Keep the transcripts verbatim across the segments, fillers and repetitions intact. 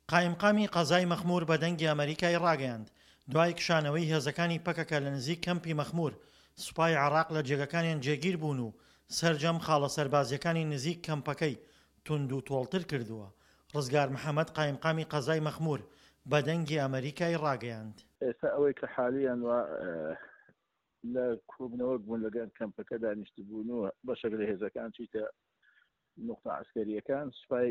قایمقامی قەزای مەخموور بە دەنگی ئەمریکای ڕاگەیاند دوای کشانەوەی هێزەکانی پەکەکە لە نزیک کەمپی مەخموور. سوپای عێراق لە جێگەکانیان جێگیر بوون و سەرجەم خاڵە سەربازیەکانی نزیک کەمپەکەی توند و تۆڵتر کردووە. ڕزگار محەممەد قایمقامی قەزای مەخموور بە دەنگی ئەمریکای ڕاگەیاند. ئێستا ئەوەی کە حالیان وە لە کوبنەوە بوون لەگەن کەمپەکە دانیشت بوون و بەشێک لە هێزەکان چیتە نقطە عسکەریەکان سوپای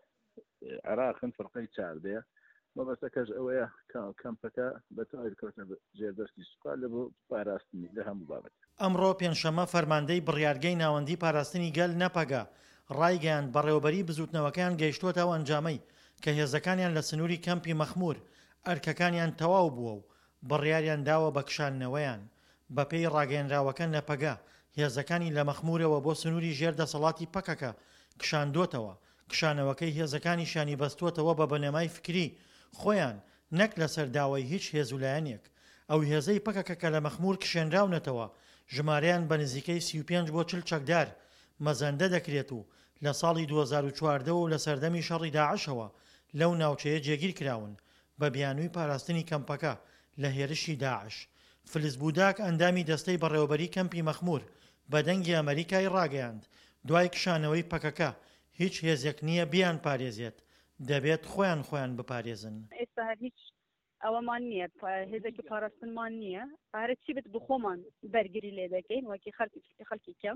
عێراقن فڕقەی چاردەیە مەبەستەکەش ئەوەیە کەمپەکە بەتەواوی کەوتە جێبەستی سوپا لە بۆ پاراستنی لە هەموو بابەت. ئەمڕۆ پێنجشەممە فەرماندەی بڕیارگەی ناوەندی پاراستنی گەل نەپەگا ڕایگەیاند بەڕێوەبەری بزوتنەوەکان گەیشتوتەوە ئەنجامەی کە هێزەکانیان لە سنووری کەمپی مەخموور ئەرکەکانیان تەواو بووە و بڕیاریان داوە بە کشانەوەیان. بەپێی ڕاگەیەنراوەکە نەپەگا هێزەکانی لە مەخموورەوە بۆ سنووری ژێردەسەڵاتی پەکەکە کشاندۆتەوە. کشانەوەکەی هێزەکانی شانی بەستوتەوە بە بەنەمای فکری خۆیان نەک لەسەر داوای هیچ هێزولایەنێک. ئەو هێزەی پەکەکە کە لە مەخموور کشێنراونەتەوە ژمارەیان بە نزیکەی سی و پێنج بۆ چل چەکدار مەزەندە دەکرێت و لە ساڵی دوو هەزار و چواردە و لە سەردەمی شەڕی داعشەوە لەو ناوچەیە جێگیر کراون بە بیانووی پاراستنی کەمپەکە لە هێرشی داعش. فلز بوداک ئەندامی دەستەی بەڕێوەبەری کەمپی مەخموور بە دەنگی ئەمریکای ڕاگەیاند دوای کشانەوەی پەکەکە هیچ هێزێک نییە بیان پارێزێت دەبێت خۆیان خۆیان بپارێزن. ئێستا هەر هیچ ئەوەمان نییە هێزێکی پاراستنمان نییە هەرە چی بێت بخۆمان بەرگری لێ دەکەین وەکی خەڵکی خەڵکی کەم.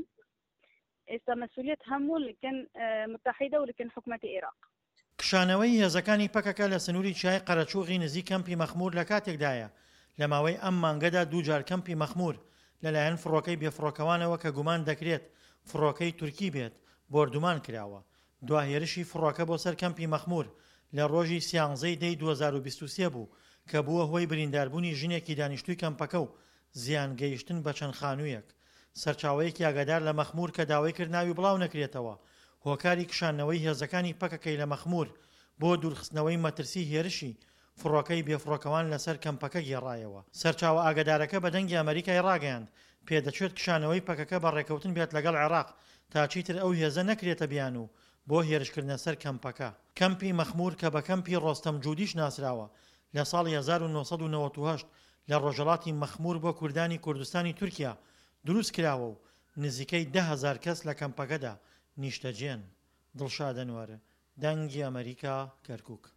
ئێستا مەسئولیت هەموو لەکەن متحیدە و لەکەن حکوومەتی عێراق. کشانەوەی هێزەکانی پەکەکە لە سنووری چای قەرەچووغی نزیک کەمپی مەخموور لە کاتێکدایە لە ماوەی ئەم مانگەدا دووجار کەمپی مەخموور لەلایەن فڕۆکەی بێفڕۆکەوانەوە کە گومان دەکرێت فڕۆکەی تورکی بێت بۆردومان کراوە. دواهێرشی فڕۆکە بۆ سەر کەمپی مەخموور لە ڕۆژی سیانزەی دەی دوو هەزار و بیست و سێ بوو کە بووە هۆی برینداربوونی ژنێکی دانیشتووی کەمپەکە و زیان گەیشتن بە چەند خانوویەک. سەرچاوەیەکی ئاگادار لە مەخموور کە داوای کرد ناوی بڵاو نەکرێتەوە هۆکاری کشانەوەی هێزەکانی پەکەکەی لە مەخموور بۆ دوورخستنەوەی مەترسی هێرشی فڕۆکەی بێفڕۆکەوان لەسەر کەمپەکە گێڕایەوە. سەرچاوە ئاگادارەکە بە دەنگی ئەمریکای ڕاگەیاند پێدەچێت کشانەوەی پەکەکە بە ڕێکەوتن بێت لەگەڵ عێراق تا چیتر ئەو هێزە نەکرێتە بیان و بۆ هێرشکردنە سەر کەمپەکە. کەمپی مەخموور کە بە کەمپی ڕۆستەم جوودیش ناسراوە لە ساڵی هەزار و نۆسەد و نەوەت و هەشت لە ڕۆژهەڵاتی مەخموور بۆ کوردانی کوردستانی تورکیا دروست کراوە و نزیکەی ده هەزار کەس لە کەمپەکەدا نیشتەجێن. دڵشاد ئەنوەر دەنگی ئەمریکا کەرکووک.